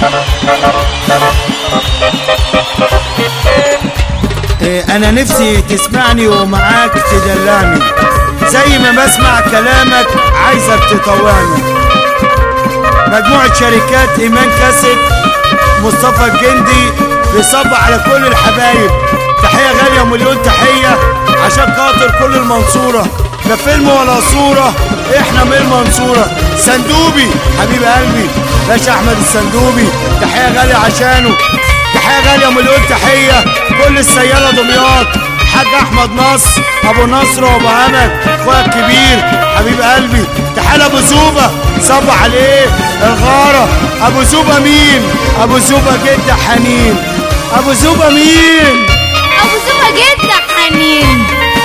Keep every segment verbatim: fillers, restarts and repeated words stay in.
انا نفسي تسمعني ومعاك تدلعني، زي ما بسمع كلامك عايزك تطوعني. مجموعة شركات ايمان كاسيت، مصطفى الجندي بيصب على كل الحبايب. تحية غالية ومليون تحية عشان خاطر كل المنصورة، لا فيلم ولا صورة، احنا من المنصورة. سندوبي حبيب قلبي باشا احمد السندوبي، تحية غالية عشانه. تحية غالية ومليون تحية كل السيالة دمياط، حاج احمد نصر ابو نصر وابو امل اخويا الكبير حبيب قلبي. تحية ابو زوبة صب عليه الغارة. ابو زوبة مين؟ ابو زوبة جد حنين. ابو زوبة مين؟ ابو زوبة جد حنين.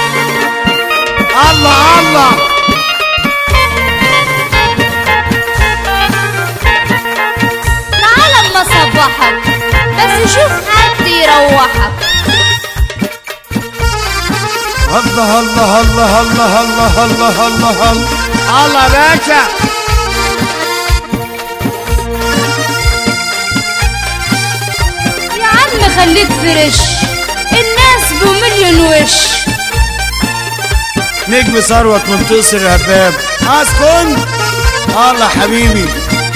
الله الله. تعال اما صبحك بس شوف حد يروحك. الله الله الله الله الله الله الله الله الله باشا. يا عم خليك فريش، الناس بمليون وش. نجم ثروت منتصر الهباب اسكن. الله حبيبي.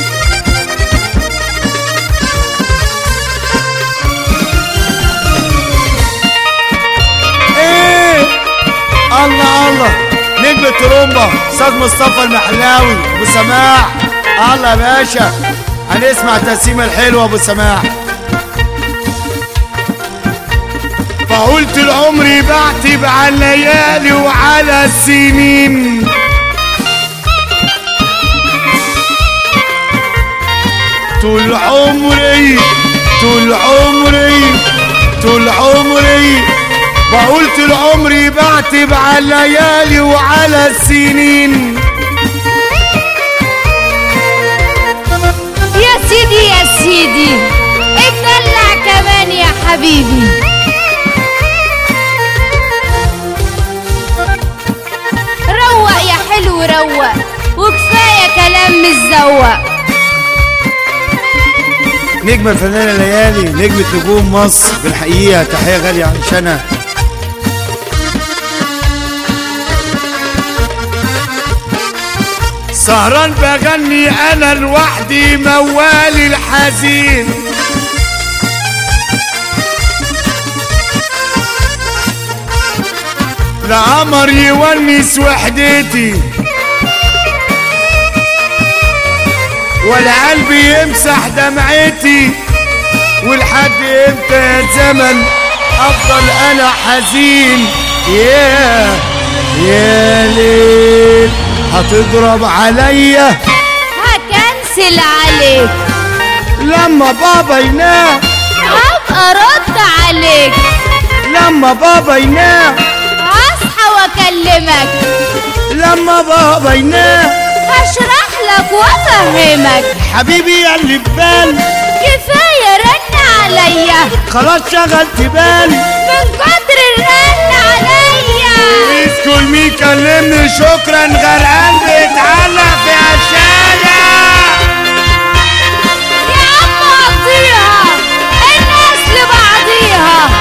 ايه الله الله. نجم الترومبا استاذ مصطفى المحلاوي ابو سماح. الله يا باشا هنسمع التقسيمه الحلوه ابو سماح. فقلت العمر بعتب على الليالي وعلى السنين، طول عمري طول عمري طول عمري بقولت العمر بعتب على الليالي وعلى السنين. يا سيدي يا سيدي اتدلع كمان يا حبيبي. روق يا حلو روق وكفايه كلام متزوق. نجمة الفنانة ليالي نجمة نجوم مصر بالحقيقة، تحية غالية عشانها. سهران بغني انا لوحدي موالي الحزين، لا قمر يونس وحدتي ولا قلبي يمسح دمعتي، ولحد امتى يا زمن افضل انا حزين. يا يا ليل هتضرب عليا هكنسل عليك لما بابا ينام، هبقى ارد عليك لما بابا ينام، هصحى واكلمك لما بابا ينام، هشرح لك وافهمك. حبيبي يا اللي في بالي كفايه رن عليا، خلاص شغلت بالي من كتر الرن عليا. بليز كل مين كلمني شكرا غرقان بيتعلق في عشايا. يا عم قضيها الناس لبعضيها.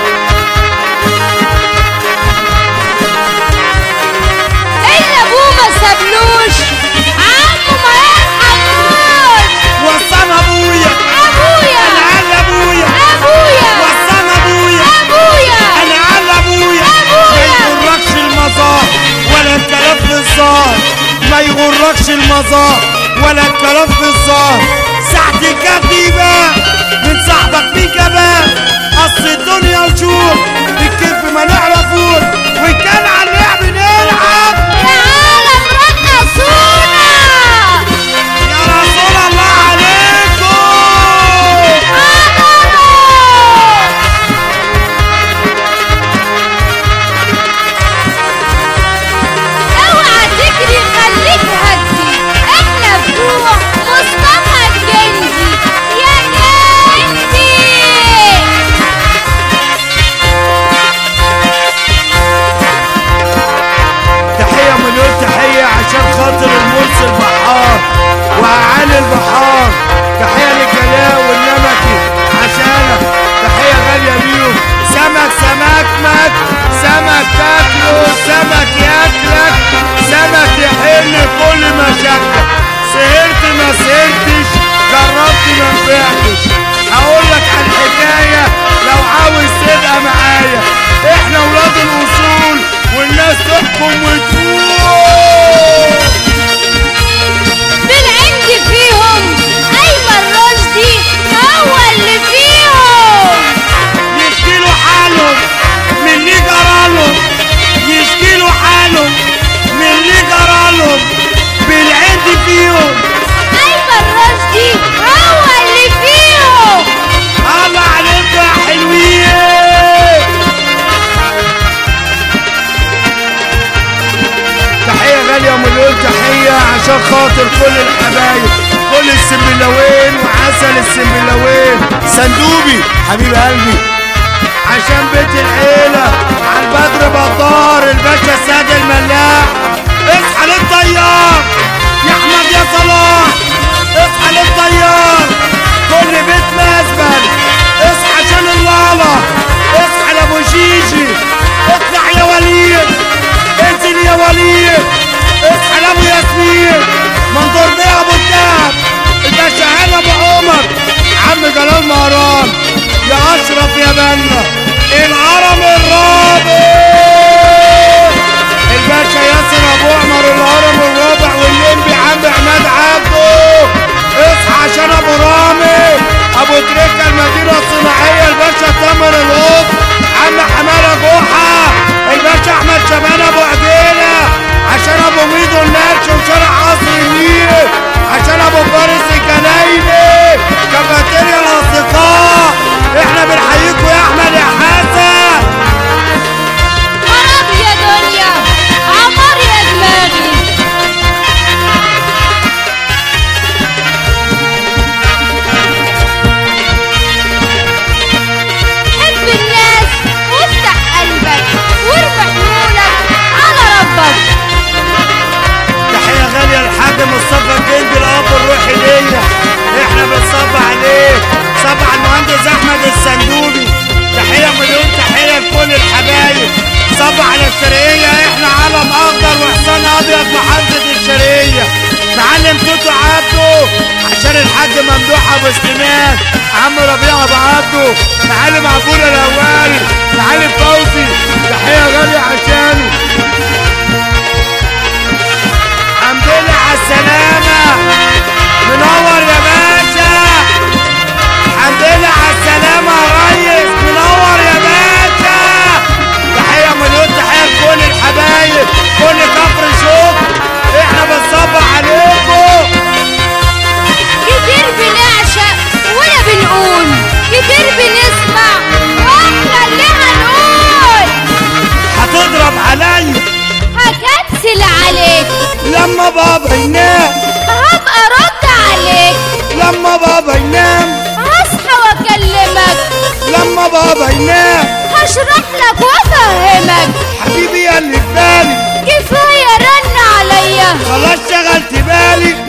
اللي ابوه ما سابلوش عمه ما يرحموش. وصانا ابويا ابويا انا على ابويا، ابويا وصانا ابويا ابويا انا على ابويا. أبويا. ما يغركش المزار ولا الكلام في الظهر، ما يغركش المزار ولا الكلام في الظهر. ساعتي كديبة من صاحبك مين كمان، اصل الدنيا وشوف الكذب ما نعرفوش، وان كان على اللعب نلعب. يا عالم رقصونا يا رسول الله عليكم. اوعى تجري خليك هدي، احنا بتوع مصطفى الجندي يا جندي. لكل الحبايب، كل السنبلاوين وعسل السنبلاوين. صندوبي حبيب قلبي عشان بيت العيلة، عالبدر بطار الباشا ساد الملاح. اصحى للطيار يا احمد يا صلاح، اصحى للطيار كل بيت مزبل. اصحى عشان اللالا، اصحى لابو جيجي، اطلع يا وليد، انزل يا وليد، اصحى لابو ياسمين، منظور بيه ابو الدهب، الباشا هاني ابو عمر، عم جلال مهران، يا اشرف يا بنا، الهرم الرابع، الباشا ياسر ابو عمر الهرم الرابع، واللمبي عم عماد عبده. اصحى عشان ابو رامي، ابو تريكه المدينه الصناعيه، الباشا تامر القط، عم حماده جحا، الباشا احمد شبان ابو عديله، عشان ابو ميدو الناتش وشارع قصر النيل، عشان ابو فارس الجنايني، كافيتيريا الاصدقاء. احنا بنحييكوا يا احمد يا حسن. خراب يا دنيا، عمار يا دماغي. حب الناس وافتح قلبك وارمي حمولك على ربك. تحية غالية للحاج مصطفى الجندي الأب الروحي ليا، احنا بنصب عليه، صب على المهندس أحمد الصندوبي. تحية مليون تحية لكل الحبايب، صب على الشرقية، احنا علم أخضر وحصان أبيض محافظة الشرقية. معلم توتو عبده عشان الحاج ممدوح أبو سليمان، عم ربيع أبو عبده، معلم عبود الأولي، معلم فوزي، تحية غالية عشانه. الحمد لله على السلامة، منور يا باشا، الحمد لله على السلامة يا ريس، منور يا باشا. تحية مليون تحية لكل الحبايب، كل كفر شكر، احنا بنصبح عليكم. كتير بنعشق ولا بنقول، كتير بنسمع واحنا اللي هنقول. هتضرب عليا هكنسل عليك لما بابا ينام، هبقى رد عليك لما بابا ينام، هصحى واكلمك لما بابا ينام، هشرح لك وافهمك. حبيبي يا اللي في بالي، كفايه رن عليا خلاص شغلت بالي،